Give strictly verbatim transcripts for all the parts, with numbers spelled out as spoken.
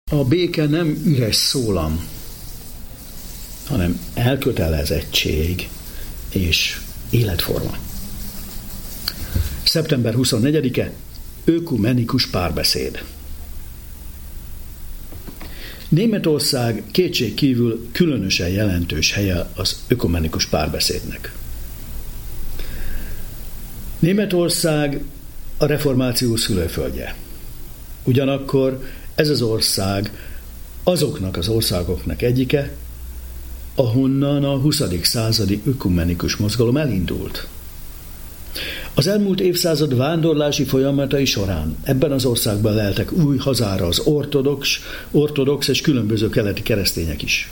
A béke nem üres szólam, hanem elkötelezettség és életforma. szeptember huszonnegyedike, ökumenikus párbeszéd. Németország kétségkívül különösen jelentős helye az ökumenikus párbeszédnek. Németország a reformáció szülőföldje. Ugyanakkor ez az ország azoknak az országoknak egyike, ahonnan a huszadik századi ökumenikus mozgalom elindult. Az elmúlt évszázad vándorlási folyamatai során ebben az országban leltek új hazára az ortodox, ortodox és különböző keleti keresztények is.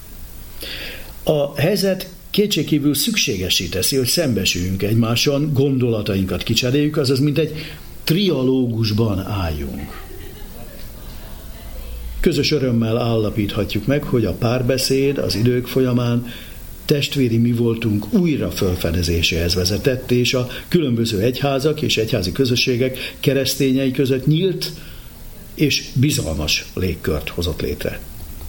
A helyzet kétségkívül szükségessé teszi, hogy szembesüljünk egymáson, gondolatainkat kicseréljük, azaz mint egy trialógusban álljunk. Közös örömmel állapíthatjuk meg, hogy a párbeszéd az idők folyamán testvéri mi voltunk újra felfedezéséhez vezetett, és a különböző egyházak és egyházi közösségek keresztényei között nyílt és bizalmas légkört hozott létre.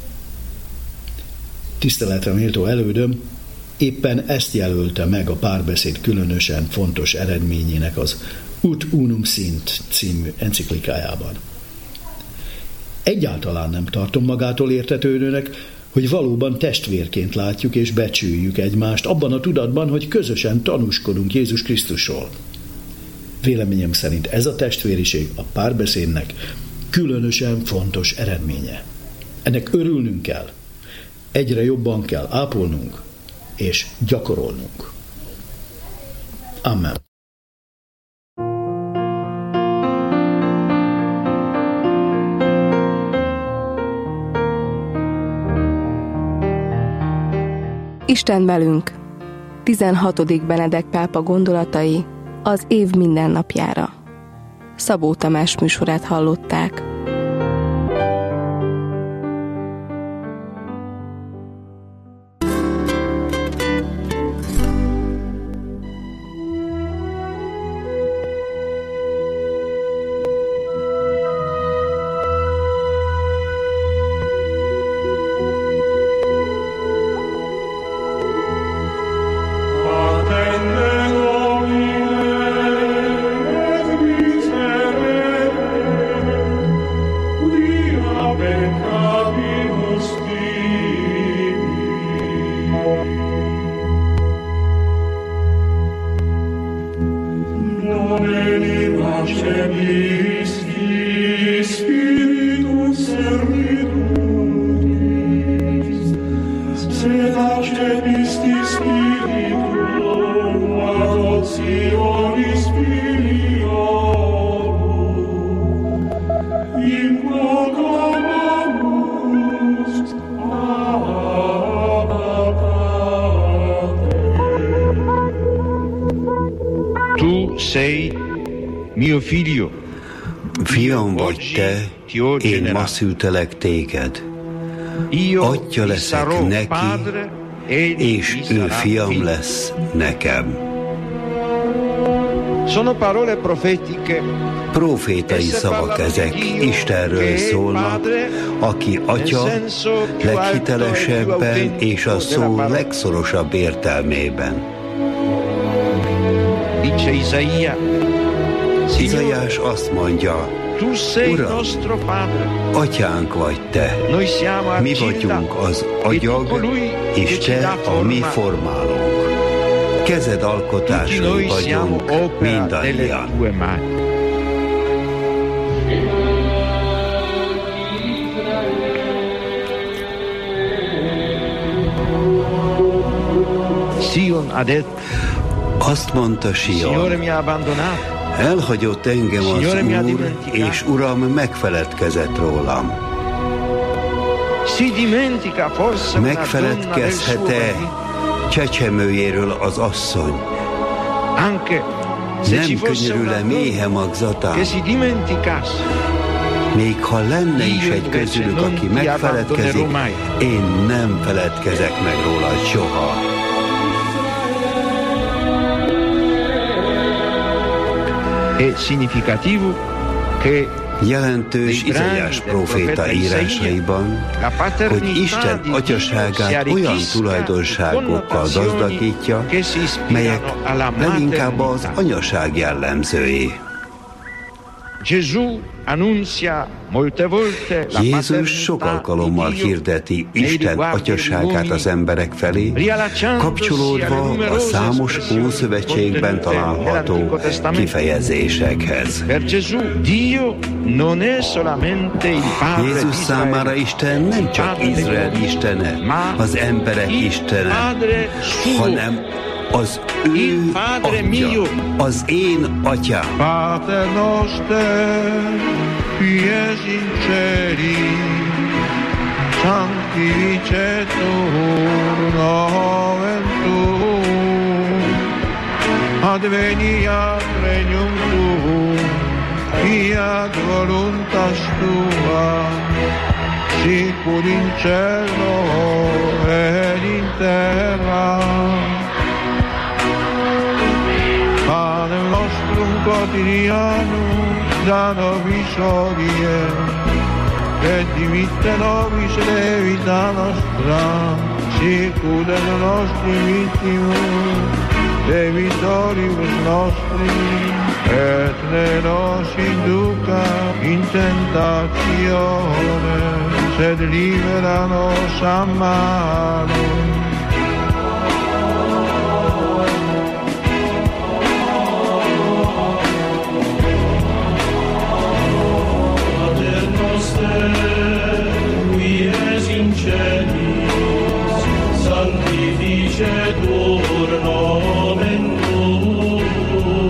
Tiszteletre méltó elődöm éppen ezt jelölte meg a párbeszéd különösen fontos eredményének az Ut Unum Sint című enciklikájában. Egyáltalán nem tartom magától értetődőnek, hogy valóban testvérként látjuk és becsüljük egymást abban a tudatban, hogy közösen tanúskodunk Jézus Krisztusról. Véleményem szerint ez a testvériség a párbeszédnek különösen fontos eredménye. Ennek örülnünk kell, egyre jobban kell ápolnunk és gyakorolnunk. Amen. Isten velünk. tizenhatodik Benedek pápa gondolatai az év mindennapjára. Szabó Tamás műsorát hallották. Fiam vagy te, én ma szültelek téged. Atya leszek neki, és ő fiam lesz nekem. Profétai szavak ezek, Istenről szólnak, aki atya leghitelesebben és a szó legszorosabb értelmében. Izaiás azt mondja, Uram, atyánk vagy te, mi vagyunk az agyag, és te a mi formálónk. Kezed alkotásai vagyunk mindannyian. Azt mondta Sion, elhagyott engem az Úr, és Uram megfeledkezett rólam. Megfeledkezhet-e csecsemőjéről az asszony? Nem könyörül-e méhe magzatán? Még ha lenne is egy közülük, aki megfeledkezik, én nem feledkezek meg róla soha. È significativo che Jelentős Izaiás próféta írásaiban, hogy Isten atyaságát olyan tulajdonságokkal gazdagítja, melyek leginkább az anyaság jellemzői. Jézus sok alkalommal hirdeti Isten atyaságát az emberek felé, kapcsolódva a számos Ószövetségben található kifejezésekhez. Jézus számára Isten nem csak Izrael istene, az emberek istene, hanem az ő atya, az én atyám. Pater noster, qui es in celi, sanctificetur nomen tuum, adveniat regnum tuum, fiat voluntas tua, sicur in cielo et in terra. Panem nostrum quotidianum da nobis hodie, et dimitte nobis levita nostra, sicut et nostri vittimus, debitoribus nostri, et ne nos induca in tentatione, sed libera nos a malo. Qui es in celis, sanctificetur nomen tuum,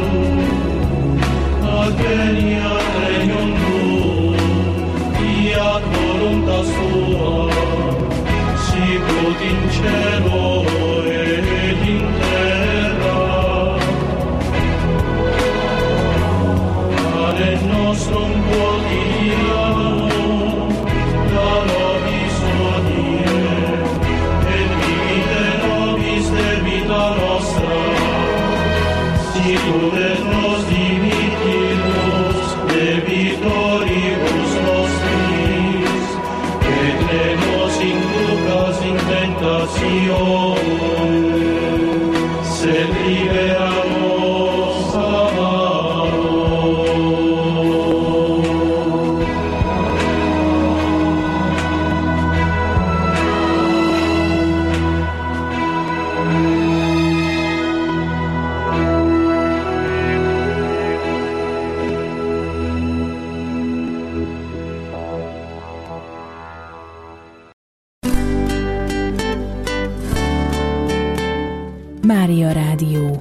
adveniat regnum tuum, fiat voluntas tua, sicut in cielo et in terra. Panem nostrum quotidianum da nobis hodie, et dimitte nobis debita nostra, sicut et nos dimittimus debitoribus nostris, et ne nos inducas in tentatione, sed libera nos a malo. Mária Rádió.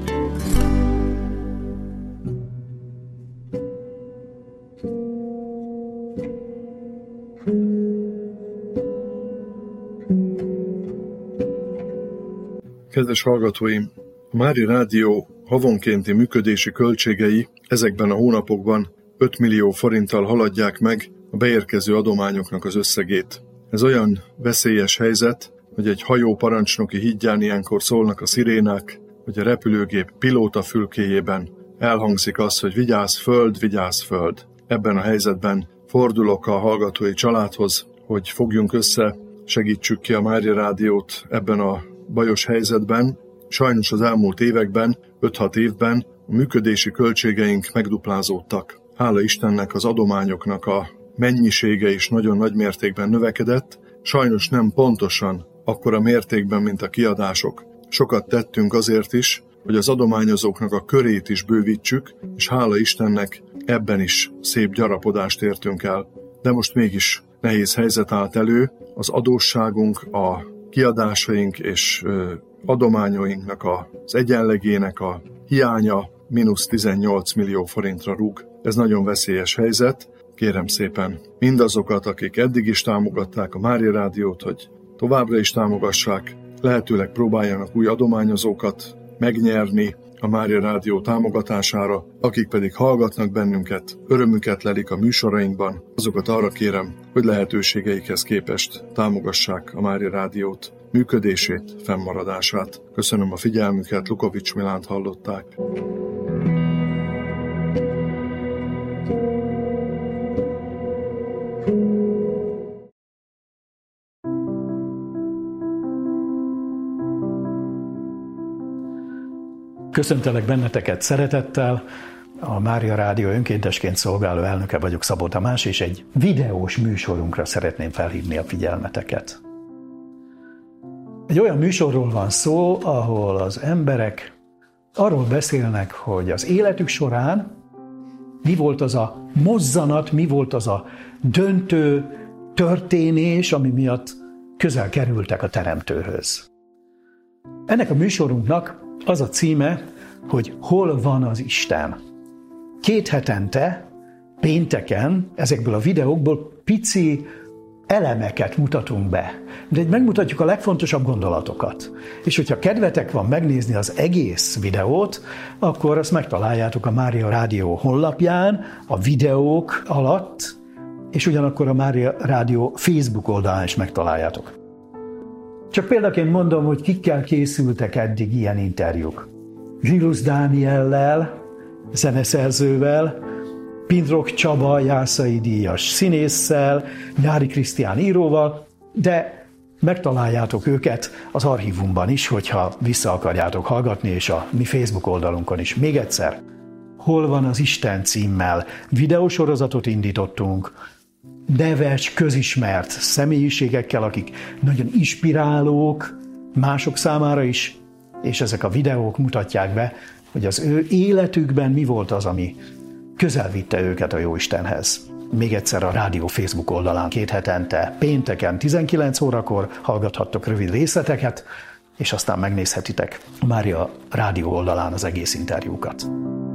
Kedves hallgatóim! A Mária Rádió havonkénti működési költségei ezekben a hónapokban öt millió forinttal haladják meg a beérkező adományoknak az összegét. Ez olyan veszélyes helyzet, hogy egy hajó parancsnoki hídján ilyenkor szólnak a szirénák, hogy a repülőgép pilóta fülkéjében elhangzik az, hogy vigyázz föld, vigyázz föld. Ebben a helyzetben fordulok a hallgatói családhoz, hogy fogjunk össze, segítsük ki a Mária Rádiót ebben a bajos helyzetben. Sajnos az elmúlt években, öt-hat évben a működési költségeink megduplázódtak. Hála Istennek az adományoknak a mennyisége is nagyon nagy mértékben növekedett, sajnos nem pontosan akkora mértékben, mint a kiadások. Sokat tettünk azért is, hogy az adományozóknak a körét is bővítsük, és hála Istennek ebben is szép gyarapodást értünk el. De most mégis nehéz helyzet állt elő, az adósságunk, a kiadásaink és adományainknak az egyenlegének a hiánya mínusz tizennyolc millió forintra rúg. Ez nagyon veszélyes helyzet. Kérem szépen mindazokat, akik eddig is támogatták a Mária Rádiót, hogy továbbra is támogassák, lehetőleg próbáljanak új adományozókat megnyerni a Mária Rádió támogatására, akik pedig hallgatnak bennünket, örömüket lelik a műsorainkban, azokat arra kérem, hogy lehetőségeikhez képest támogassák a Mária Rádiót, működését, fennmaradását. Köszönöm a figyelmüket, Lukovics Milánt hallották. Köszöntelek benneteket szeretettel, a Mária Rádió önkéntesként szolgáló elnöke vagyok, Szabó Tamás, és egy videós műsorunkra szeretném felhívni a figyelmeteket. Egy olyan műsorról van szó, ahol az emberek arról beszélnek, hogy az életük során mi volt az a mozzanat, mi volt az a döntő történés, ami miatt közel kerültek a Teremtőhöz. Ennek a műsorunknak az a címe, hogy Hol van az Isten? Két hetente, pénteken, ezekből a videókból pici elemeket mutatunk be. De megmutatjuk a legfontosabb gondolatokat. És hogyha kedvetek van megnézni az egész videót, akkor azt megtaláljátok a Mária Rádió honlapján, a videók alatt, és ugyanakkor a Mária Rádió Facebook oldalán is megtaláljátok. Csak példaként mondom, hogy kikkel készültek eddig ilyen interjúk. Zsilusz Dániellel, zeneszerzővel, Pindrok Csaba Jászai díjas színésszel, Nyári Krisztián íróval, de megtaláljátok őket az archívumban is, hogyha vissza akarjátok hallgatni, és a mi Facebook oldalunkon is. Még egyszer, Hol van az Isten címmel videósorozatot indítottunk, neves, közismert személyiségekkel, akik nagyon inspirálók mások számára is, és ezek a videók mutatják be, hogy az ő életükben mi volt az, ami közel vitte őket a Jóistenhez. Még egyszer a rádió Facebook oldalán két hetente, pénteken tizenkilenc órakor hallgathattok rövid részleteket, és aztán megnézhetitek a Mária Rádió oldalán az egész interjúkat.